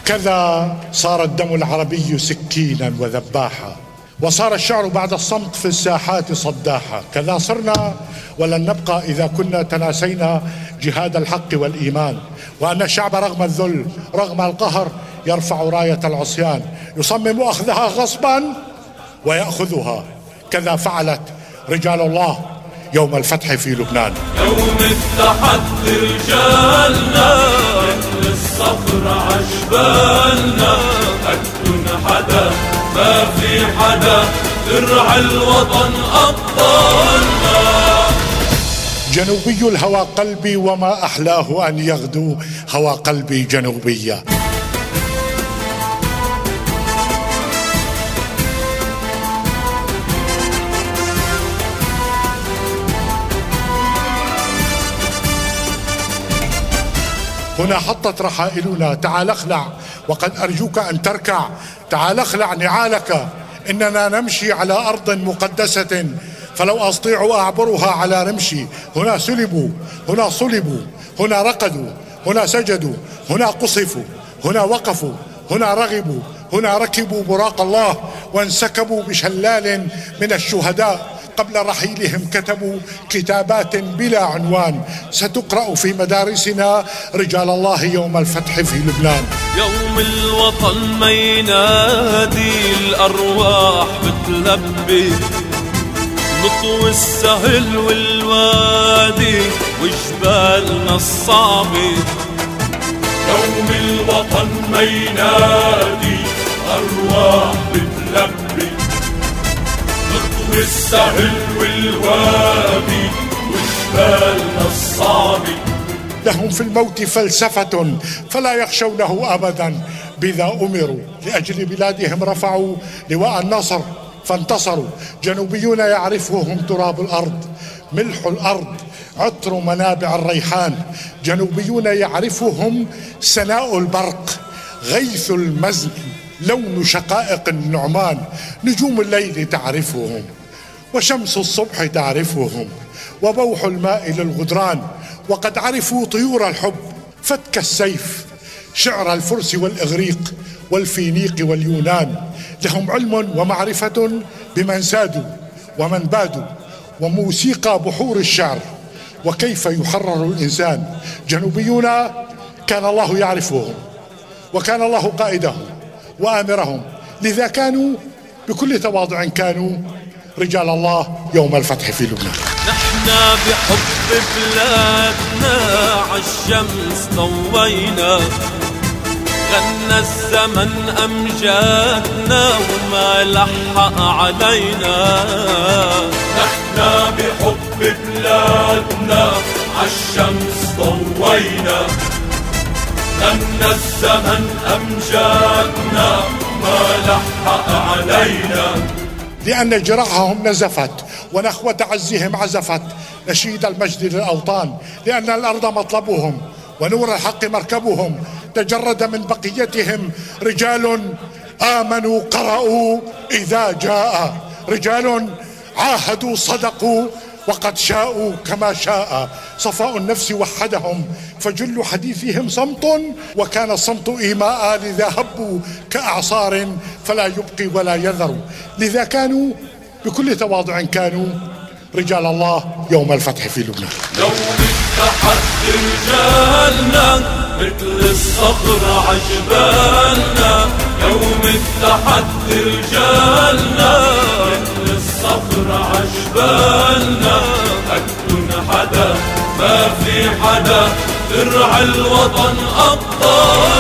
كذا صار الدم العربي سكينا وذباحا، وصار الشعر بعد الصمت في الساحات صداحا. كذا صرنا ولن نبقى إذا كنا تناسينا جهاد الحق والإيمان، وأن الشعب رغم الذل رغم القهر يرفع راية العصيان، يصمم أخذها غصبا ويأخذها. كذا فعلت رجال الله يوم الفتح في لبنان. يوم اتحد رجالنا مثل الصخر عجبالنا، هدن حدا ما في حدا، درع الوطن أبطالنا. جنوبي الهوى قلبي وما أحلاه أن يغدو هوى قلبي جنوبيا. هنا حطت رحائلنا، تعال اخلع وقد أرجوك أن تركع، تعال اخلع نعالك، إننا نمشي على أرض مقدسة فلو أستطيع أعبرها على رمشي. هنا سلبوا، هنا صلبوا، هنا رقدوا، هنا سجدوا، هنا قصفوا، هنا وقفوا، هنا رغبوا، هنا ركبوا براق الله وانسكبوا بشلال من الشهداء. قبل رحيلهم كتبوا كتابات بلا عنوان ستقرأ في مدارسنا رجال الله يوم الفتح في لبنان. يوم الوطن ما ينادي الأرواح بتلبي، نطوي السهل والوادي وجبالنا الصعبة. يوم الوطن ما ينادي أرواح بتلبي، نطوي السهل والوادي وجبالنا الصعبة. لهم في الموت فلسفة فلا يخشونه أبدا، بذا أمروا لأجل بلادهم رفعوا لواء النصر فانتصروا. جنوبيون يعرفهم تراب الأرض، ملح الأرض، عطر منابع الريحان. جنوبيون يعرفهم سناء البرق، غيث المزن، لون شقائق النعمان. نجوم الليل تعرفهم وشمس الصبح تعرفهم، وبوح الماء للغدران. وقد عرفوا طيور الحب، فتك السيف، شعر الفرس والإغريق والفينيق واليونان. لهم علم ومعرفة بمن سادوا ومن بادوا، وموسيقى بحور الشعر وكيف يحرر الإنسان. جنوبيون كان الله يعرفهم وكان الله قائدهم وآمرهم، لذا كانوا بكل تواضع كانوا رجال الله يوم الفتح في لبنان. نحنا بحب بلادنا عالشمس ضوينا، غنى الزمن أمجادنا وما لحق علينا. نحنا بحب بلادنا عالشمس ضوينا، غنى الزمن أمجادنا وما لحق علينا. لأن جراحهم نزفت ونخوة عزهم عزفت نشيد المجد للأوطان. لأن الأرض مطلبهم ونور الحق مركبهم. تجرد من بقيتهم رجال آمنوا قرأوا إذا جاء، رجال عاهدوا صدقوا وقد شاءوا كما شاء. صفاء النفس وحدهم فجل حديثهم صمت، وكان الصمت إيماء. لذا هبوا كأعصار فلا يبقي ولا يذر. لذا كانوا بكل تواضع كانوا رجال الله يوم الفتح في لبنان. يوم اتحد رجالنا مثل الصخر عجبالنا، يوم اتحد رجالنا مثل الصخر عجبالنا. هدن حدا ما في حدا، درع الوطن أبطال.